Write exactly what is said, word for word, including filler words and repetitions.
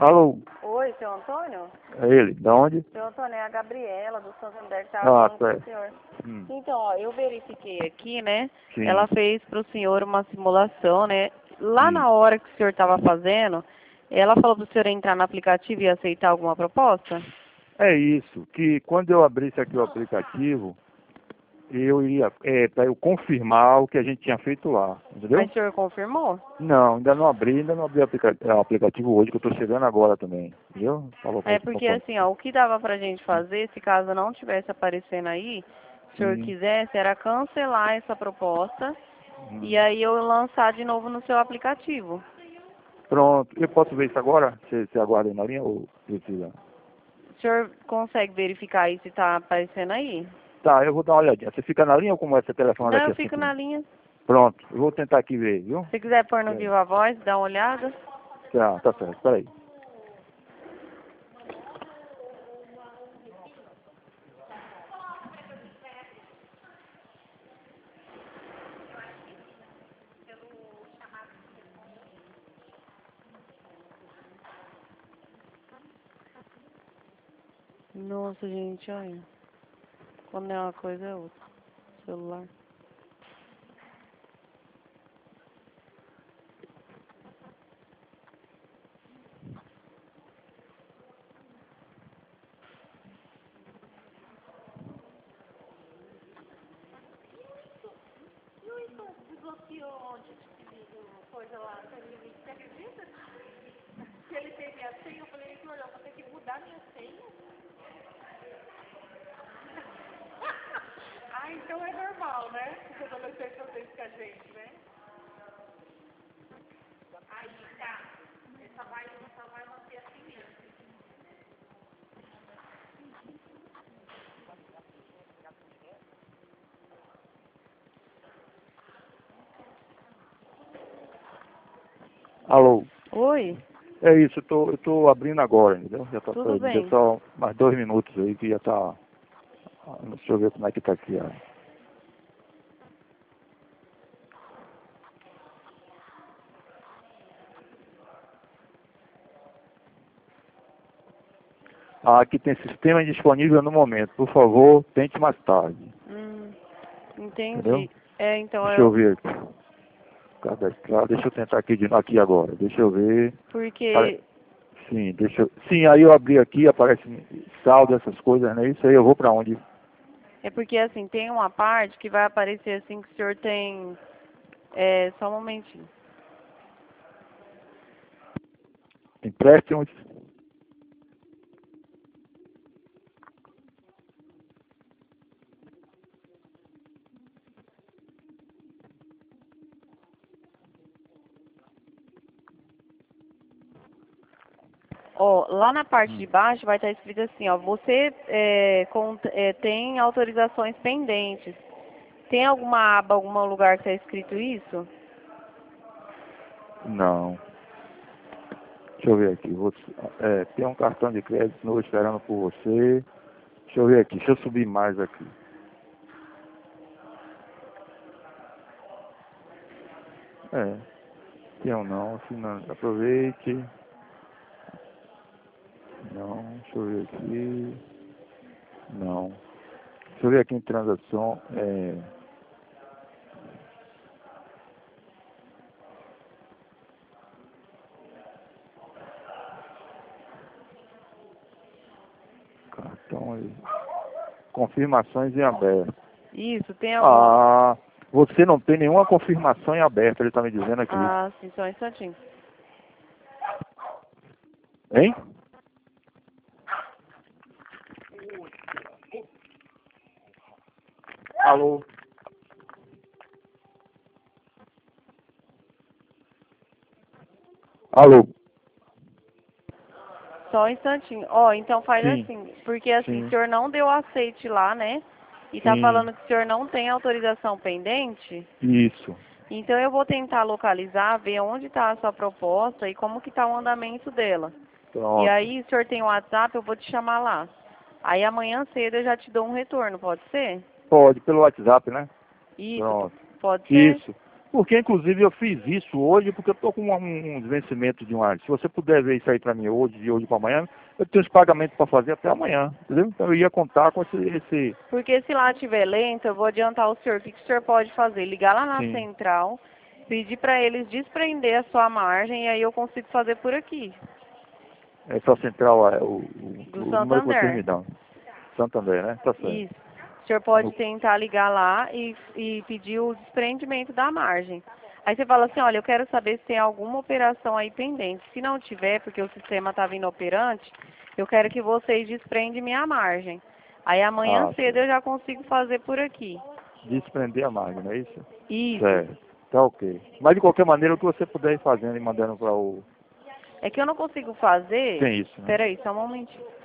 Alô? Oi, seu Antônio? É ele, da onde? Seu Antônio, é a Gabriela, do Santander, que estava Ah, falando tá. com o senhor. Hum. Então, ó, eu verifiquei aqui, né? Sim. Ela fez para o senhor uma simulação, né? Lá Sim. na hora que o senhor estava fazendo, ela falou para o senhor entrar no aplicativo e aceitar alguma proposta? É isso, que quando eu abrisse aqui o aplicativo, eu iria, é, para eu confirmar o que a gente tinha feito lá, entendeu? Mas o senhor confirmou? Não, ainda não abri, ainda não abri o aplica é, o aplicativo hoje, que eu estou chegando agora também, entendeu? Falou pra, É pra, porque pra, assim, ó, o que dava pra gente fazer, se caso não tivesse aparecendo aí, se o senhor Sim. quisesse, era cancelar essa proposta Hum. e aí eu lançar de novo no seu aplicativo. Pronto, eu posso ver isso agora? Você, você aguarda aí na linha ou precisa? O senhor consegue verificar aí se está aparecendo aí? Tá, eu vou dar uma olhadinha. Você fica na linha ou como é você telefona Não, daqui eu a fico cinco na minutos? linha. Pronto, eu vou tentar aqui ver, viu? Se quiser pôr no Peraí. Viva Voz, dá uma olhada. Tá, tá certo, peraí. Nossa, gente, olha. Quando é uma coisa é outra. Celular. Desbloqueou ontem esse coisa lá, você acredita? Se ele tem minha senha, eu falei, olha, eu vou ter que mudar minha senha. Ah, então é normal, né? Os adolescentes fazem isso com a gente, né? Aí, tá. Ele só vai, só vai manter assim mesmo. Alô? Oi, É isso, eu tô, eu tô abrindo agora, entendeu? Já tá, tudo me deu bem. só mais dois minutos aí que já tá. Deixa eu ver como é que tá aqui, ó. Ah, aqui tem sistema disponível no momento. Por favor, tente mais tarde. Hum, Entendeu? entendi. É, então Deixa eu eu... ver aqui. Cadastrar, deixa eu tentar aqui, de, aqui agora. Deixa eu ver. Pare- Porque... Sim, deixa eu. Sim, aí eu abri aqui, aparece saldo, essas coisas, né? Isso aí eu vou pra onde? É porque, assim, tem uma parte que vai aparecer assim que o senhor tem... É, só um momentinho. Empréstimos. Ó, lá na parte Hum. de baixo vai estar escrito assim, ó, você é, cont- é, tem autorizações pendentes. Tem alguma aba, algum lugar que está escrito isso? Não. Deixa eu ver aqui. Você, é, tem um cartão de crédito novo esperando por você. Deixa eu ver aqui. Deixa eu subir mais aqui. É. Tem ou não. Assim, não. Aproveite. Não. Deixa eu ver aqui. Não. Deixa eu ver aqui em transação. É. Cartão aí. Confirmações em aberto. Isso, tem alguma... Ah, você não tem nenhuma confirmação em aberto, ele está me dizendo aqui. Ah, sim, só um instantinho. Hein? Alô? Alô? Só um instantinho. Ó, então faz Sim, assim, porque assim, o sim, senhor não deu aceite lá, né? E tá sim, falando que o senhor não tem autorização pendente. isso. Então eu vou tentar localizar, ver onde está a sua proposta e como que está o andamento dela. E Pronto. aí, o senhor tem o WhatsApp, eu vou te chamar lá. Aí amanhã cedo eu já te dou um retorno, pode ser? Pode, pelo WhatsApp, né? Isso, p- Pronto. pode ser? Isso. Porque, inclusive, eu fiz isso hoje, porque eu estou com um, um vencimento de um ano. Se você puder ver isso aí para mim hoje, de hoje para amanhã, eu tenho os pagamentos para fazer até amanhã, entendeu? Então eu ia contar com esse... esse Porque se lá estiver lento, eu vou adiantar o senhor. O que, que o senhor pode fazer? Ligar lá na sim, central, pedir para eles desprender a sua margem e aí eu consigo fazer por aqui. essa central, é, o, o, Do o número que vocês Santander. me dão. Santander, né? Tá certo. Isso. O senhor pode No- tentar ligar lá e, e pedir o desprendimento da margem. Aí você fala assim, olha, eu quero saber se tem alguma operação aí pendente. Se não tiver, porque o sistema está vindo operante, eu quero que vocês desprendem minha margem. Aí amanhã Ah, cedo eu já consigo fazer por aqui. desprender a máquina, não é isso? Isso. Certo. Tá ok. Mas de qualquer maneira, o que você puder ir fazendo e mandando para o... É que eu não consigo fazer... Tem isso, né? Peraí, só um momentinho.